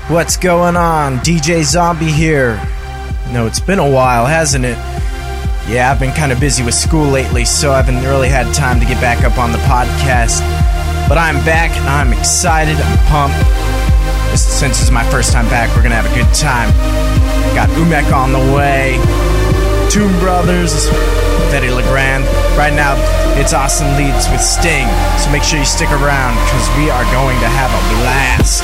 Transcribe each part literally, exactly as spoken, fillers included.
What's going on? D J Zombie here. No, it's been a while, hasn't it? Yeah, I've been kind of busy with school lately, so I haven't really had time to get back up on the podcast. But I'm back, and I'm excited, I'm pumped. Since it's my first time back, we're gonna have a good time. Got Umek on the way, Tomb Brothers, Fedde Le Grand. Right now, it's Austin Leeds with Sting, so make sure you stick around, because we are going to have a blast.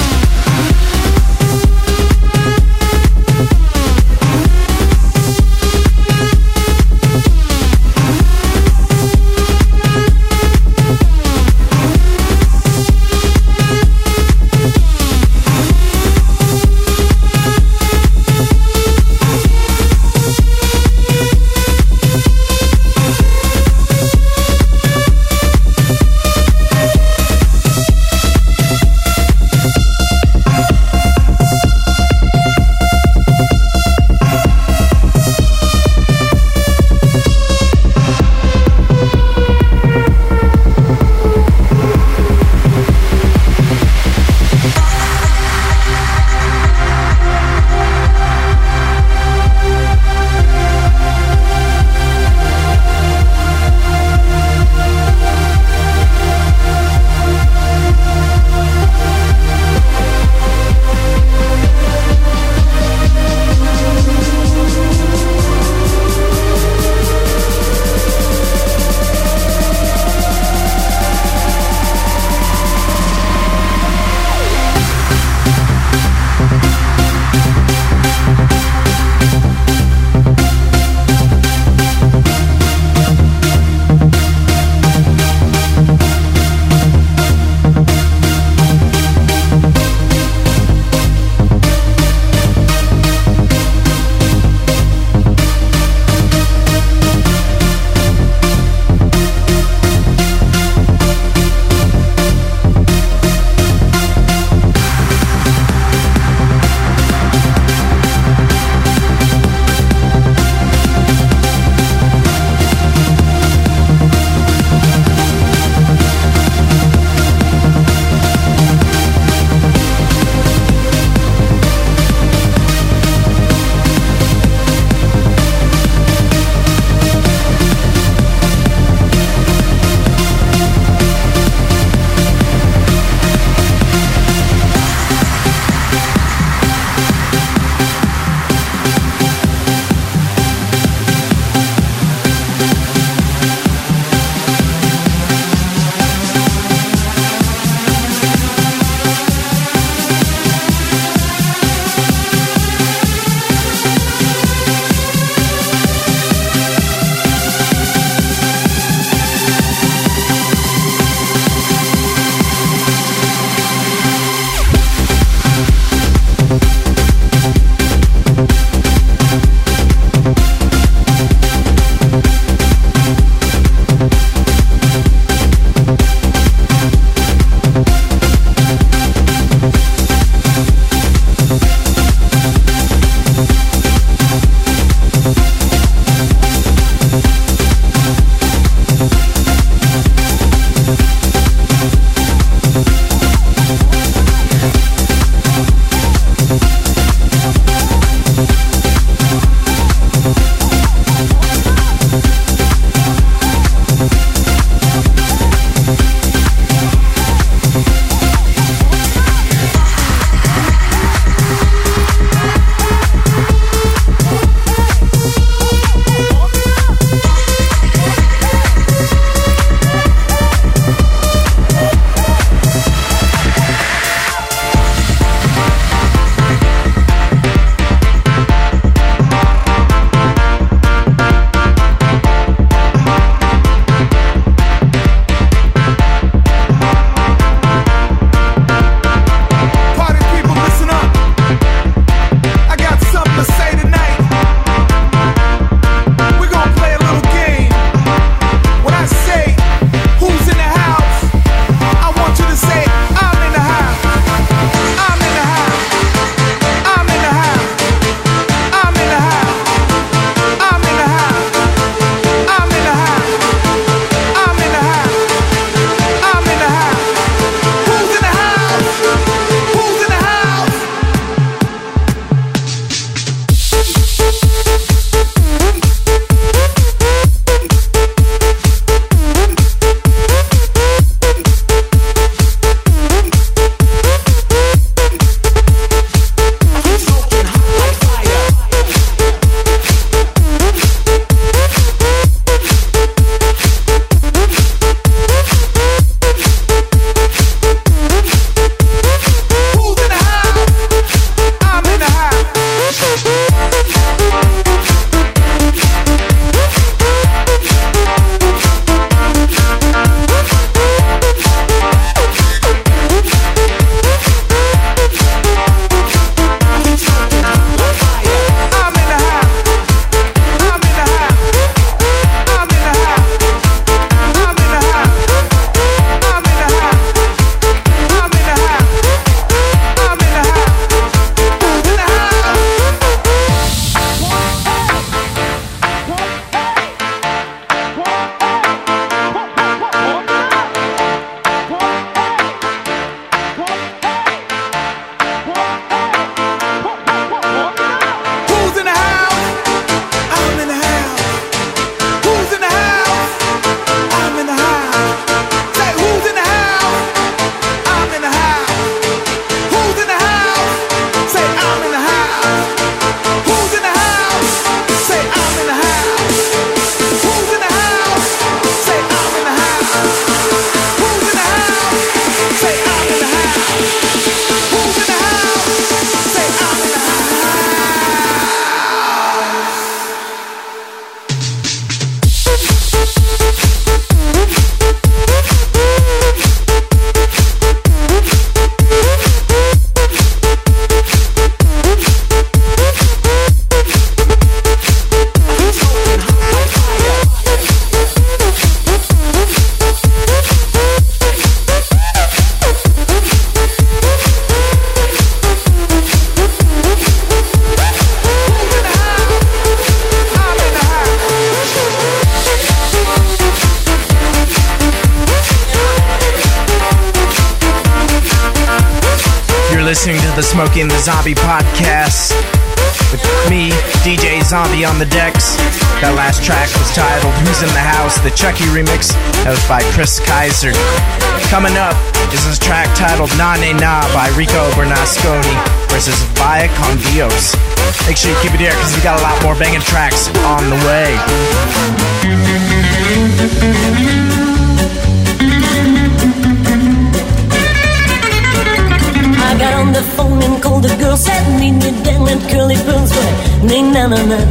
listening to the Smokey and the Zombie podcast with me, D J Zombie on the decks. That last track was titled Who's in the House, the Chucky remix. That was by Chris Kaiser. Coming up is this track titled Na Ne Na by Rico Bernasconi versus Vaya Con Dios. Make sure you keep it here because we got a lot more banging tracks on the way. I got on the phone and called the girl, said need me down and curly pearls, but nay na na na,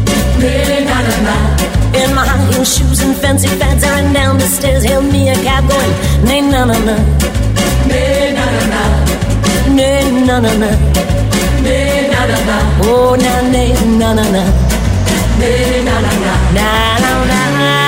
nay na na na. In my high heel shoes and fancy fads, I ran down the stairs, hailed me a cab going, nay na na na, nay na na na, nay na na na, nay na na na. Oh na nay na na na, nay na na na, na na na.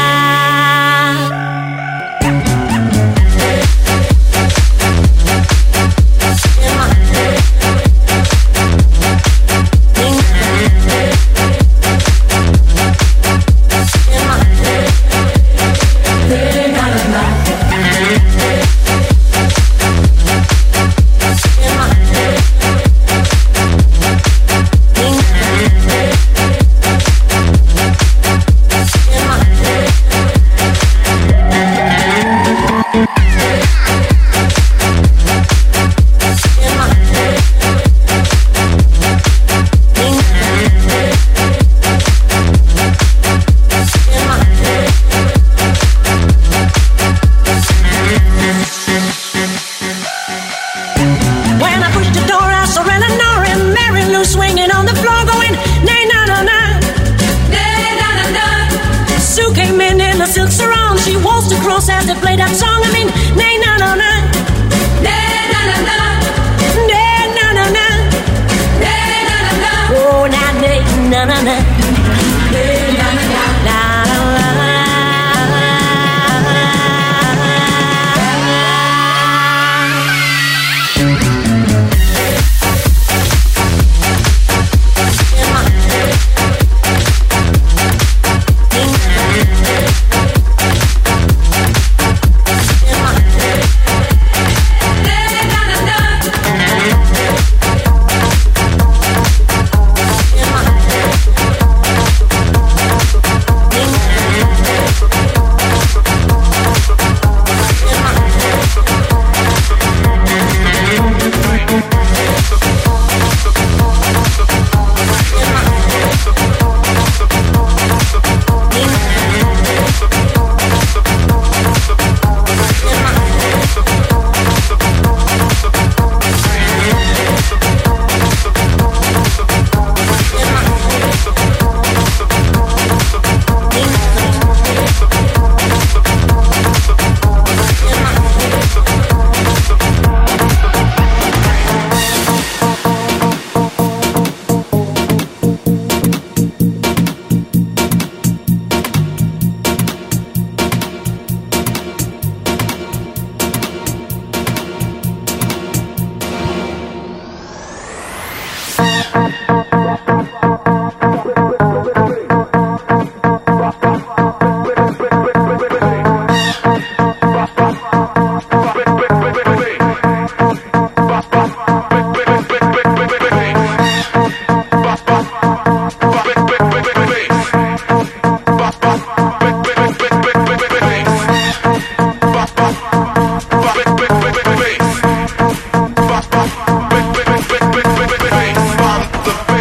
The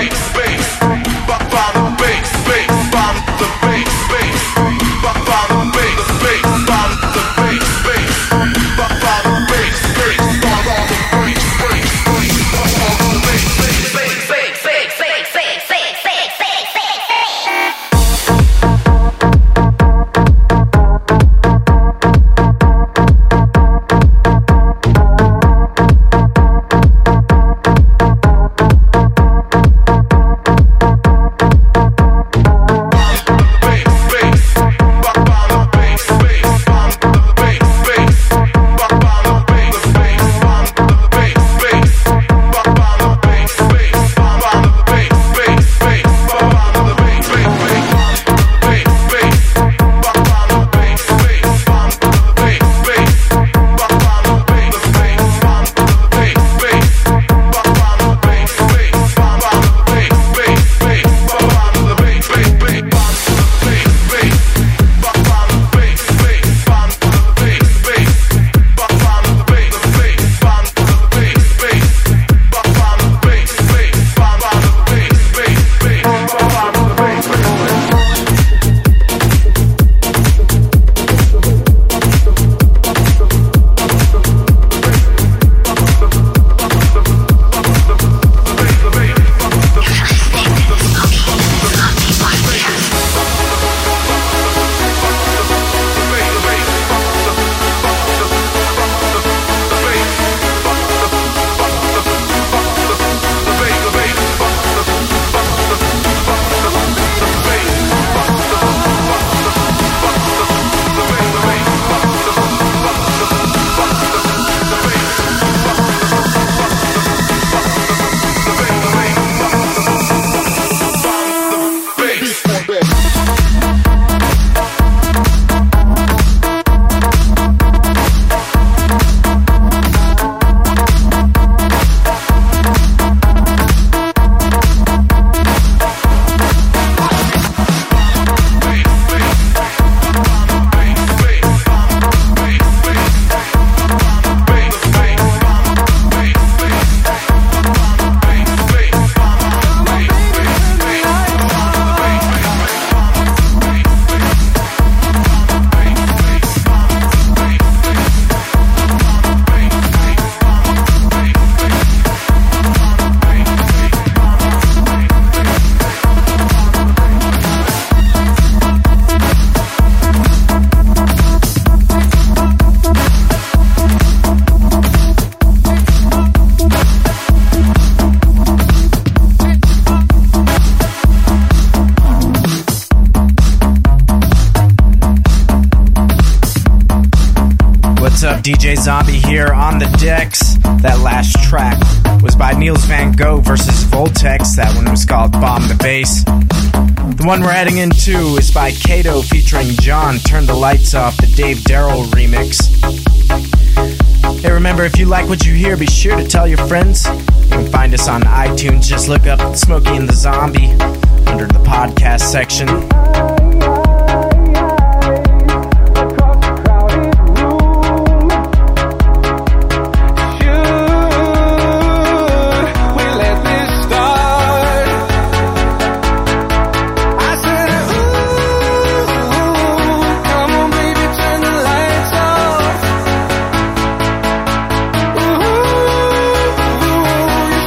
J Zombie here on the decks. That last track was by Niels Van Gogh versus Voltex. That one was called Bomb the Bass. The one we're heading into is by Kato featuring John, Turn the Lights Off, the Dave Darrell remix. Hey, remember, if you like what you hear, be sure to tell your friends. You can find us on iTunes. Just look up Smokey and the Zombie under the podcast section.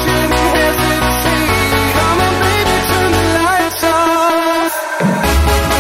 Come on, baby, turn the lights off.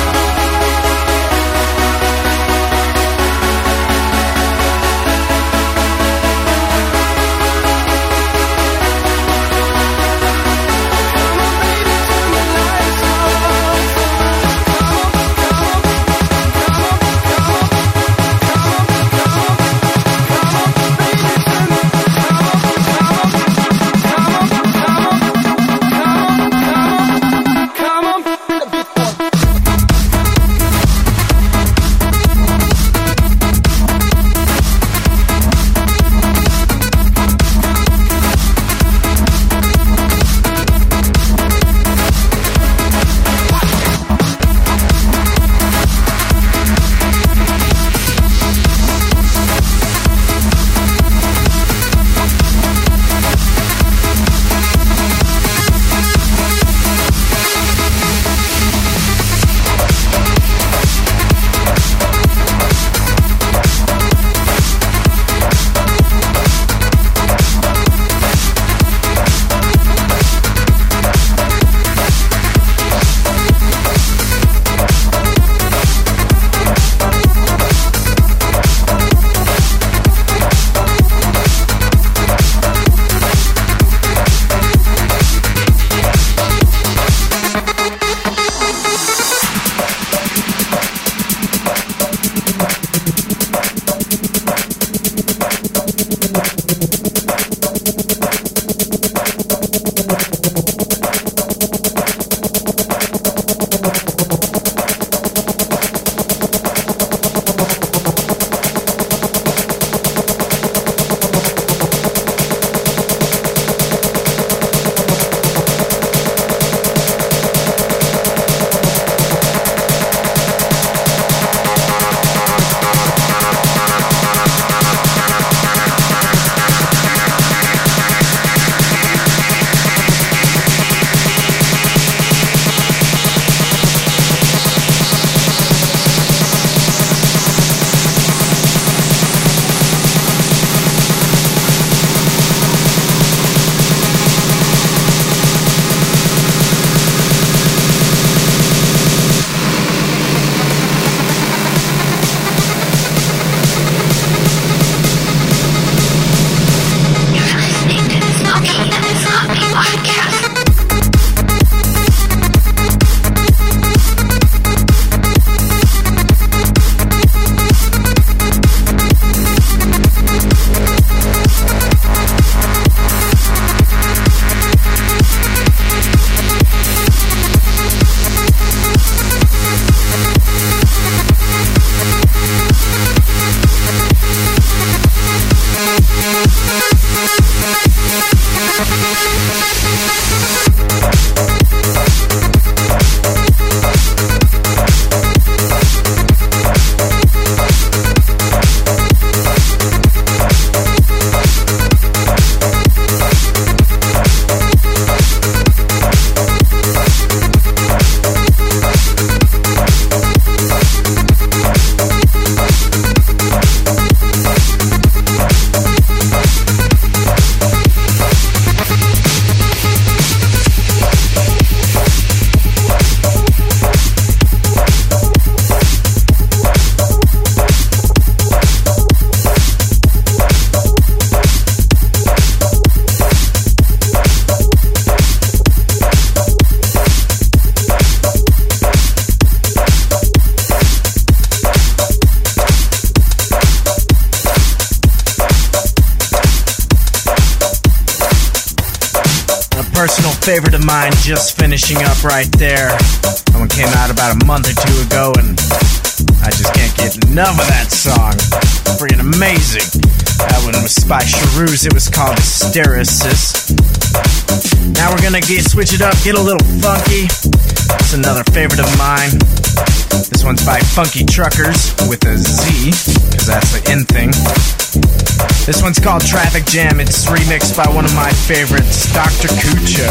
personal favorite of mine, just finishing up right there. That one came out about a month or two ago, and I just can't get enough of that song. Freaking amazing. That one was by Sharouz. It was called Hysteresis. Now we're gonna get, switch it up, get a little funky. It's another favorite of mine. This one's by Funky Truckers with a Z, because that's the in thing. This one's called Traffic Jam. It's remixed by one of my favorites, Doctor Cucho.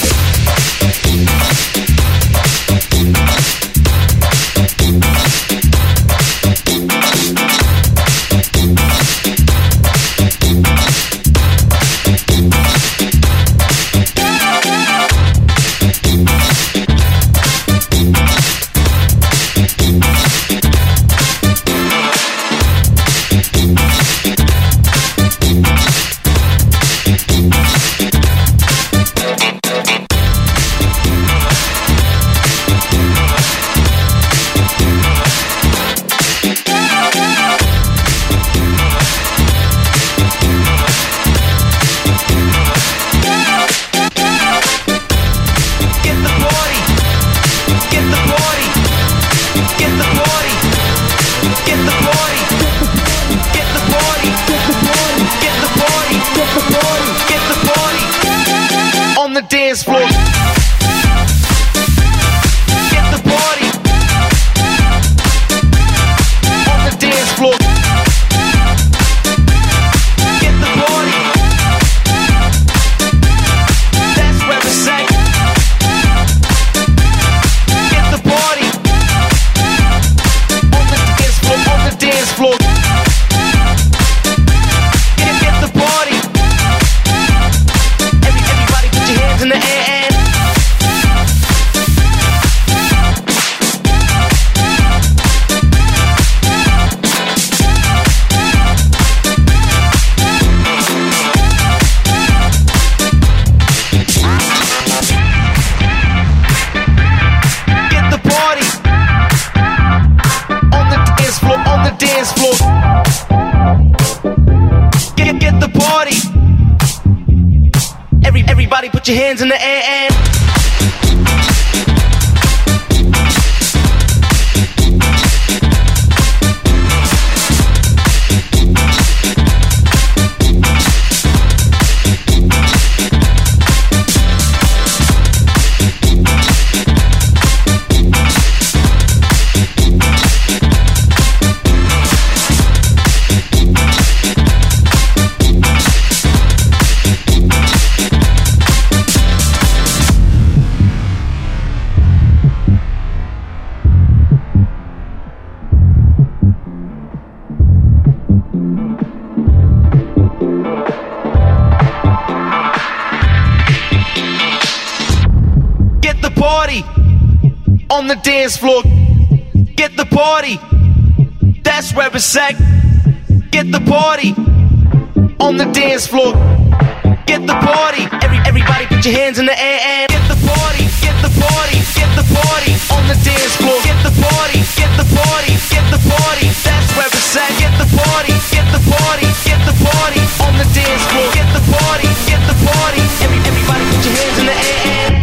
Dance floor. Get the party on the dance floor. Get the party. That's where it's at. Get the party on the dance floor. On the dance floor. Get, get the party. Every, everybody put your hands in the air. Everybody put your hands in the air and on the dance floor. Get the party. That's where it's at. Get the party on the dance floor. Get the party. Every everybody put your hands in the air and get the party. Get the party. Get the party on the dance floor. Get the party. Get the party. Get the party. That's where it's at. Get the party. Get the party. Get the party on the dance floor. Get the party. Get the party. Every everybody put your hands in the air and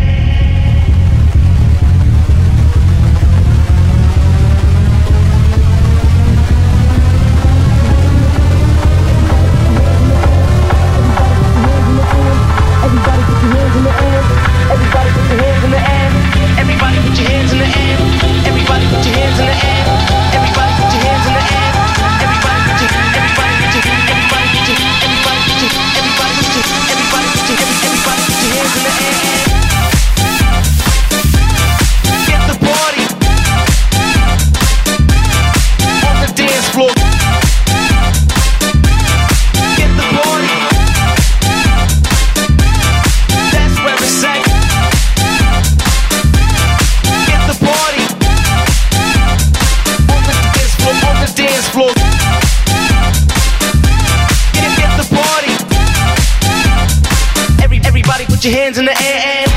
your hands in the air and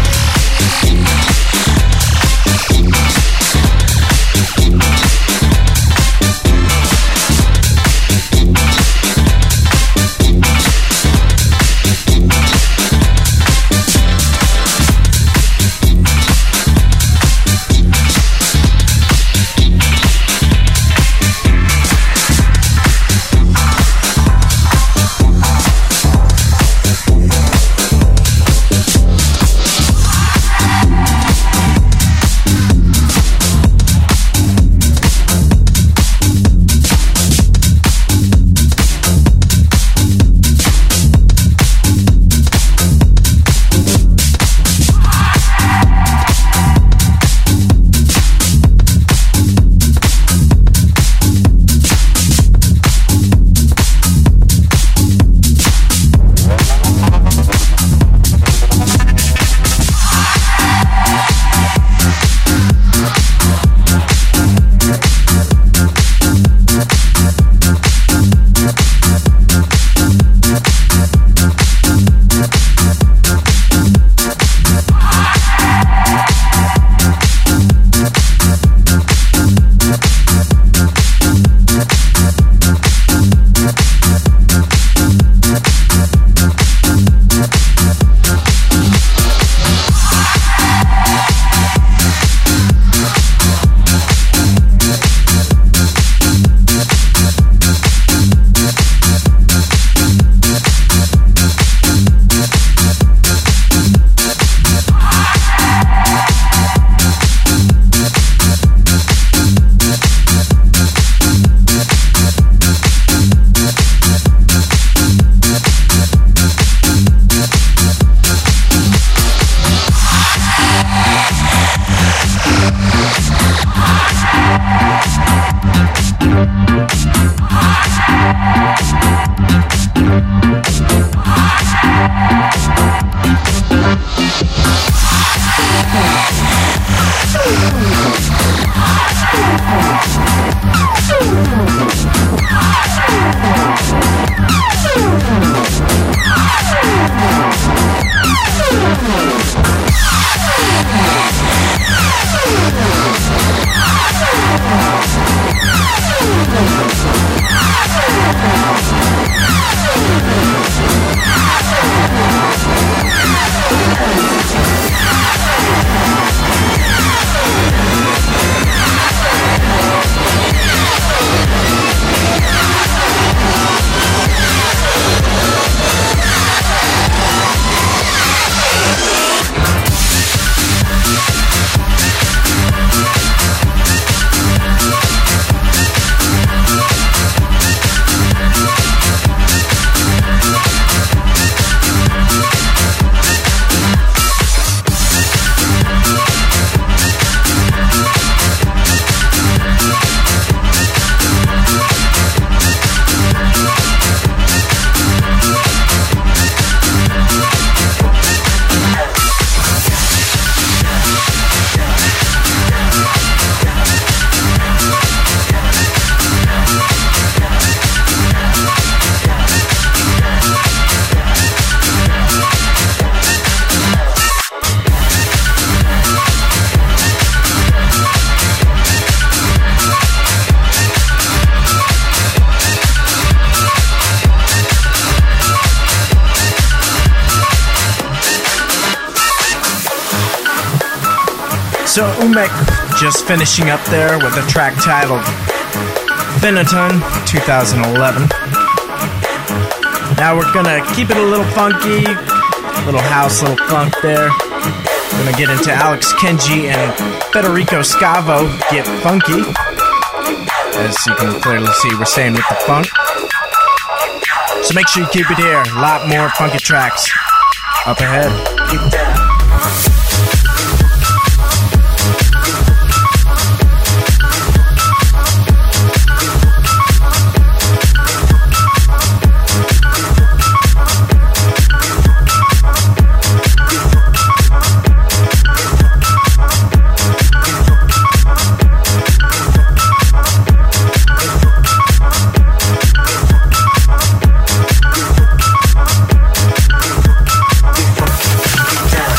So Umek just finishing up there with a track titled Phenaton twenty eleven. Now we're gonna keep it a little funky, little house, little funk there. We're gonna get into Alex Kenji and Federico Scavo, Get Funky. As you can clearly see, we're staying with the funk. So make sure you keep it here. A lot more funky tracks up ahead. Keep that. Down.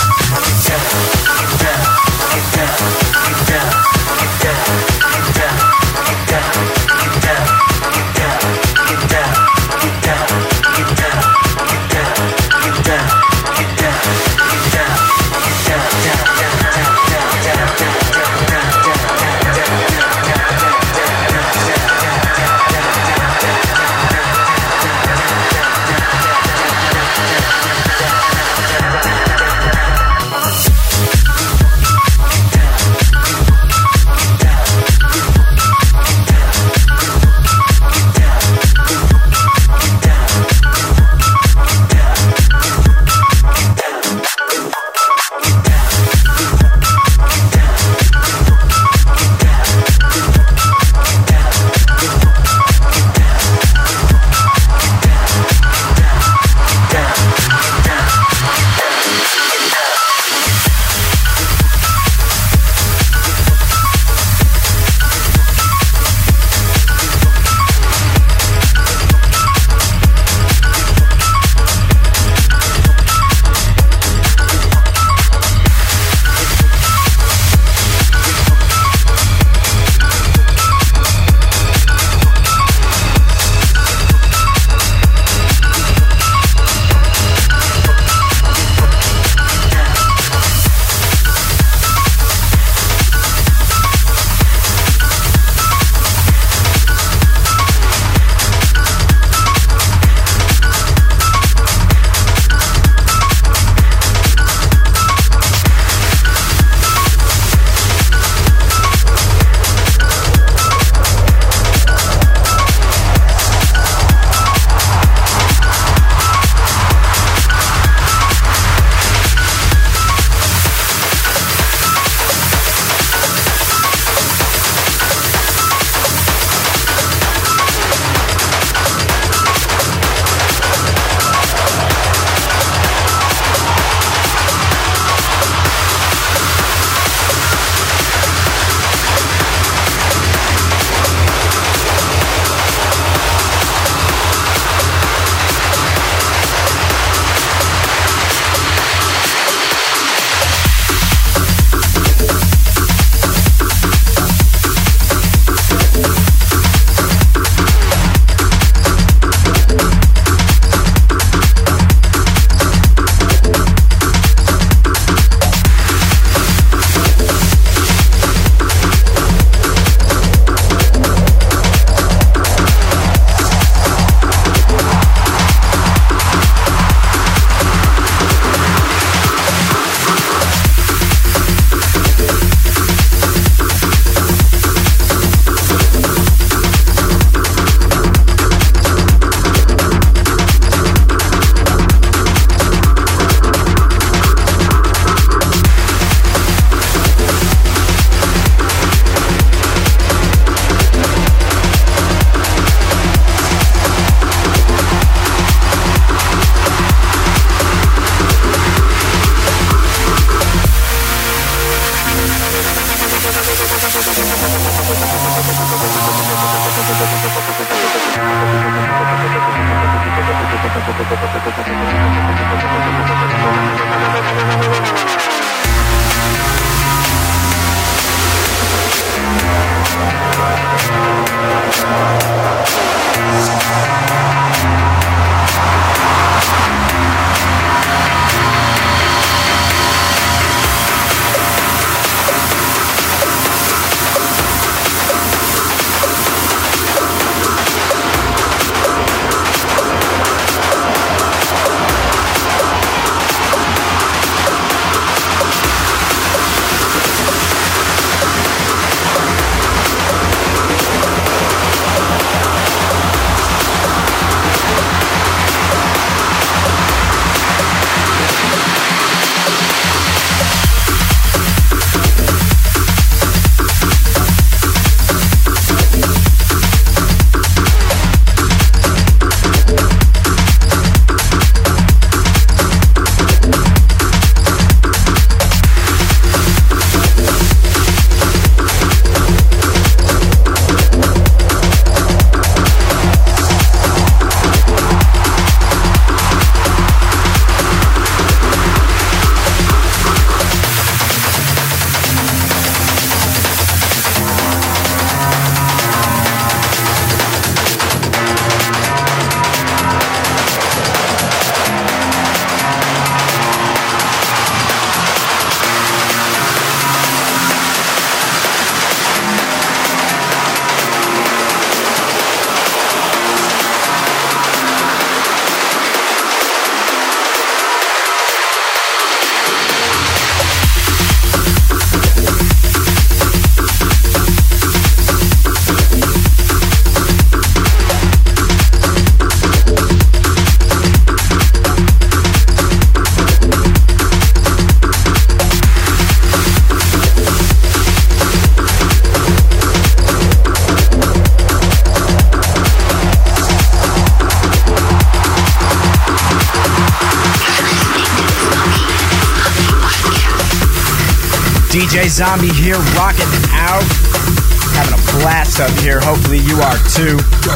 D J Zombie here, rocking out. Having a blast up here. Hopefully you are too.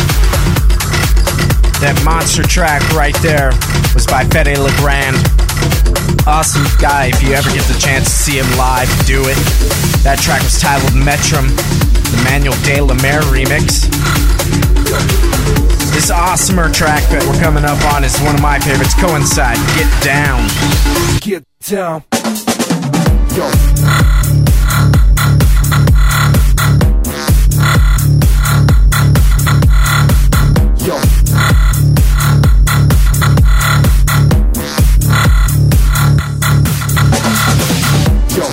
That monster track right there was by Fede Legrand. Awesome guy. If you ever get the chance to see him live, do it. That track was titled Metrum, the Manuel de la Mer remix. This awesomer track that we're coming up on is one of my favorites, Coincide, Get Down. Get down. Yo. Yo. Yo.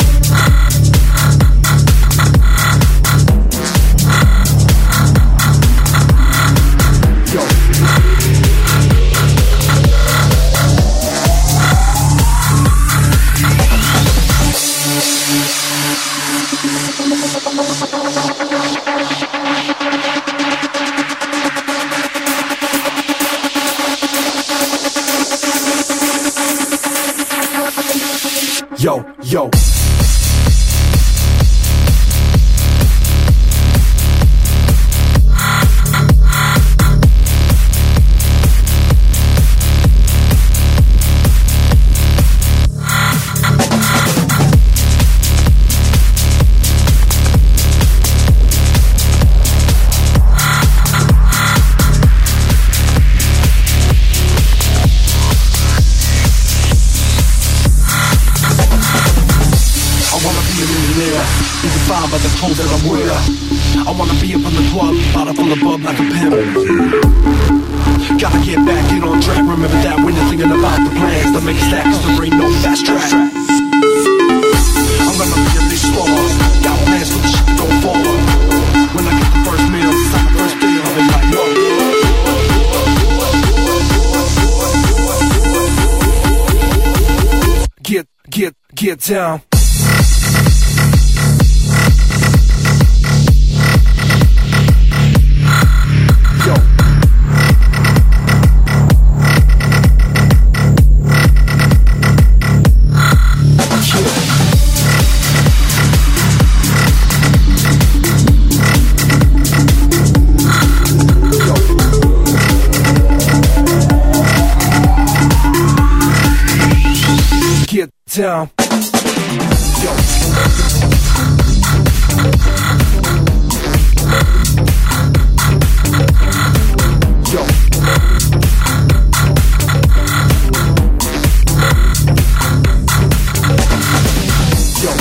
Yo, yo. By the clothes that I wear, I wanna be up in the club, bottle full of bub like a pimp. Gotta get back in on track. Remember that when you're thinking about the plans to make stacks, there ain't no fast track. I'm gonna be a big star. Got plans for the shit to go forward. When I get the first meal, sign the first deal, I'll be like, whoa. Get, get, get down. Down. Yo. Yo. Yo.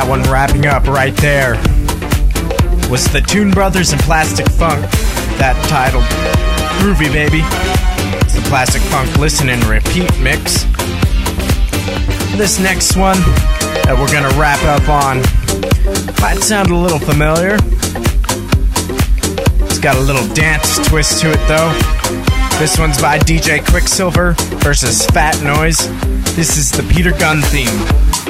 one wrapping up right there was the Toon Brothers and Plastic Funk, that titled Groovy Baby. It's the Plastic Funk Listen and Repeat mix. This next one that we're gonna wrap up on might sound a little familiar. It's got a little dance twist to it though. This one's by D J Quicksilver versus Fat Noise. This is the Peter Gunn theme.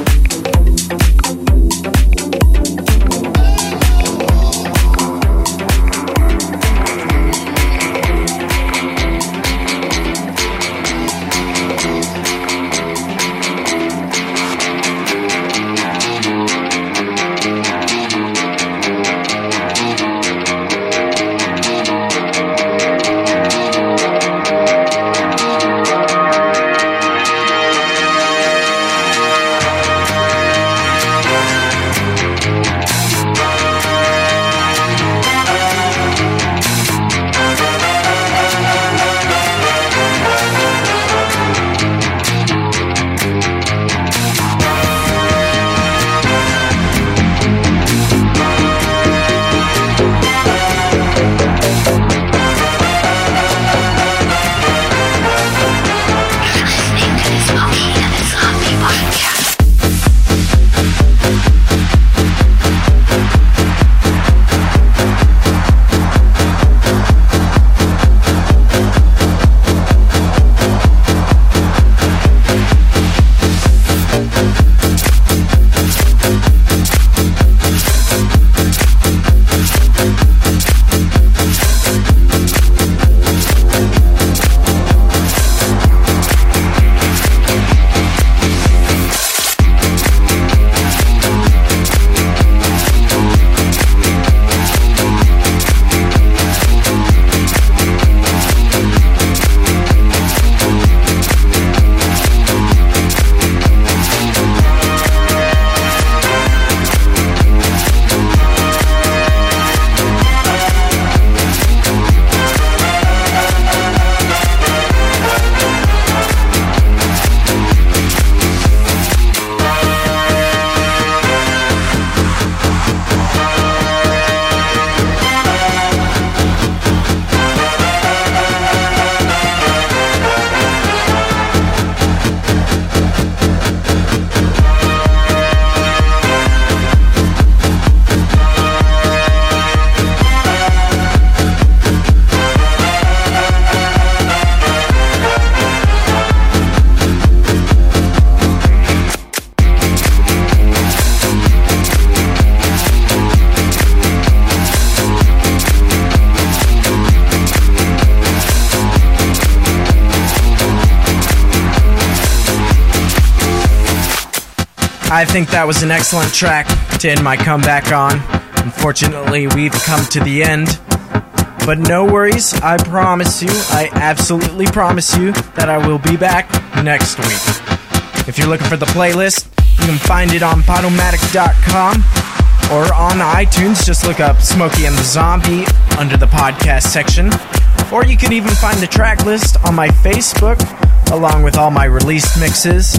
I think that was an excellent track to end my comeback on. Unfortunately, we've come to the end. But no worries, I promise you, I absolutely promise you that I will be back next week. If you're looking for the playlist, you can find it on Podomatic dot com or on iTunes. Just look up Smokey and the Zombie under the podcast section. Or you can even find the track list on my Facebook, along with all my released mixes.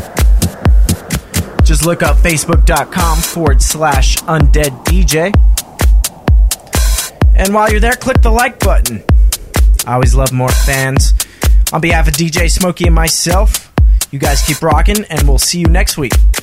Just look up facebook.com forward slash undead DJ. And while you're there, click the like button. I always love more fans. On behalf of D J Smokey and myself, you guys keep rocking, and we'll see you next week.